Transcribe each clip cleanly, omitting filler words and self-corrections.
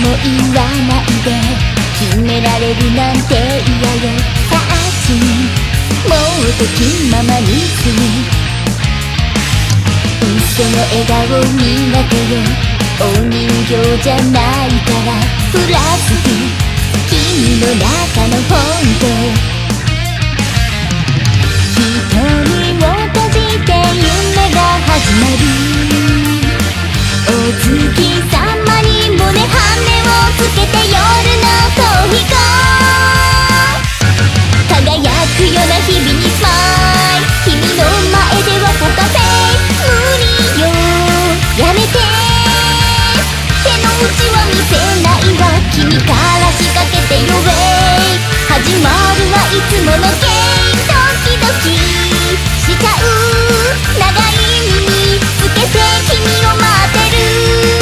も言わないで決められるなんて嫌よ。さあもうときままにする嘘の笑顔苦手よ。お人形じゃないからフラスク君の中の本当。瞳を閉じて夢が始まる。お月様にもね羽をつけて夜の逃避行輝くような日々にスマイル。君の前ではポカフェイス無理よやめて手の内は見せないわ。君から仕掛けてよウェイ始まるはいつものゲームドキドキしちゃう長い耳つけて君を待ってる。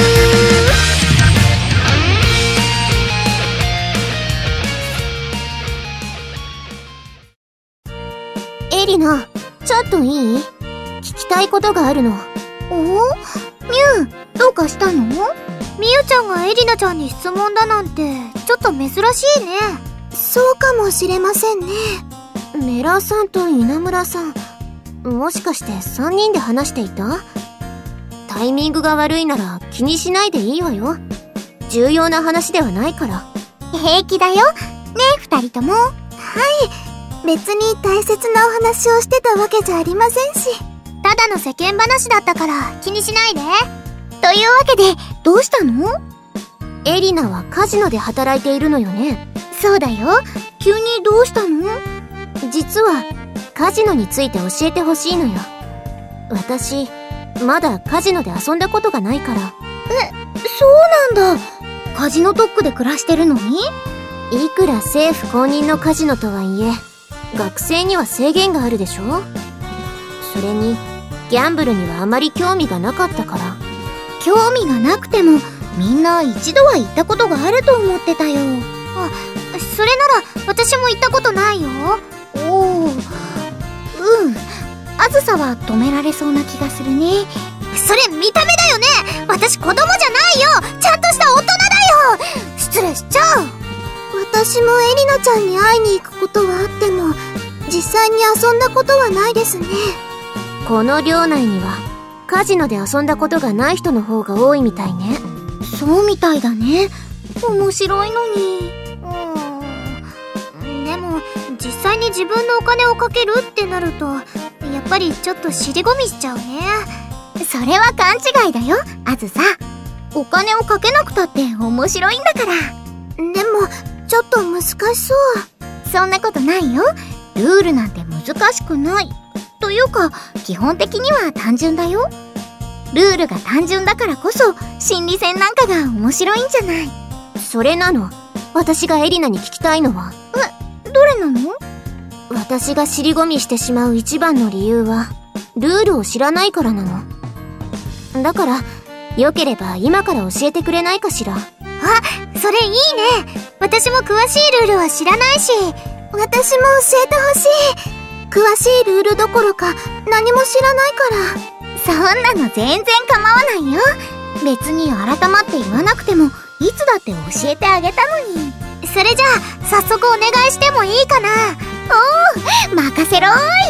エリナ、ちょっといい？聞きたいことがあるの。 お？ミュウ、どうかしたの？ミユちゃんがエリナちゃんに質問だなんてちょっと珍しいね。 そうかもしれませんね。 メラさんと稲村さん、もしかして3人で話していた？タイミングが悪いなら気にしないでいいわよ。重要な話ではないから。 平気だよ。ねえ、2人とも。 はい、別に大切なお話をしてたわけじゃありませんし。 ただの世間話だったから気にしないで。というわけで、どうしたの？ エリナはカジノで働いているのよね。 そうだよ。急にどうしたの？ 実はカジノについて教えてほしいのよ。私まだカジノで遊んだことがないから。 そうなんだ。カジノ特区で暮らしてるのに？ いくら政府公認のカジノとはいえ学生には制限があるでしょ。それにギャンブルにはあまり興味がなかったから。 興味がなくてもみんな一度は行ったことがあると思ってたよ。あ、それなら私も行ったことないよ。おお、あずさは止められそうな気がするね。それ見た目だよね。私子供じゃないよ。ちゃんとした大人だよ。失礼しちゃう。 私もエリナちゃんに会いに行くことはあっても実際に遊んだことはないですね。 この寮内にはカジノで遊んだことがない人の方が多いみたいね。 そうみたいだね。面白いのに。でも実際に自分のお金をかけるってなるとやっぱりちょっと尻込みしちゃうね。それは勘違いだよ、あずさ。お金をかけなくたって面白いんだから。 でもちょっと難しそう。 そんなことないよ。ルールなんて難しくない。というか基本的には単純だよ。ルールが単純だからこそ心理戦なんかが面白いんじゃない。 それなの。私がエリナに聞きたいのは。 どれなの？ 私が尻込みしてしまう一番の理由はルールを知らないからなの。だからよければ今から教えてくれないかしら。 あ、それいいね。私も詳しいルールは知らないし。 私も教えてほしい。詳しいルールどころか何も知らないから。 そんなの全然構わないよ。別に改まって言わなくてもいつだって教えてあげたのに。それじゃあ早速お願いしてもいいかな。おお、任せろーい。